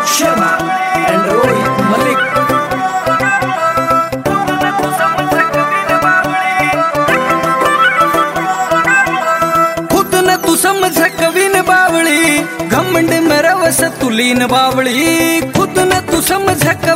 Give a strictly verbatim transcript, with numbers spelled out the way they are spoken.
Sharma and Rohit मलिक। खुद न तू समझ कविन बावली, घमंड में रवस तुलीन बावली। खुद न तू समझ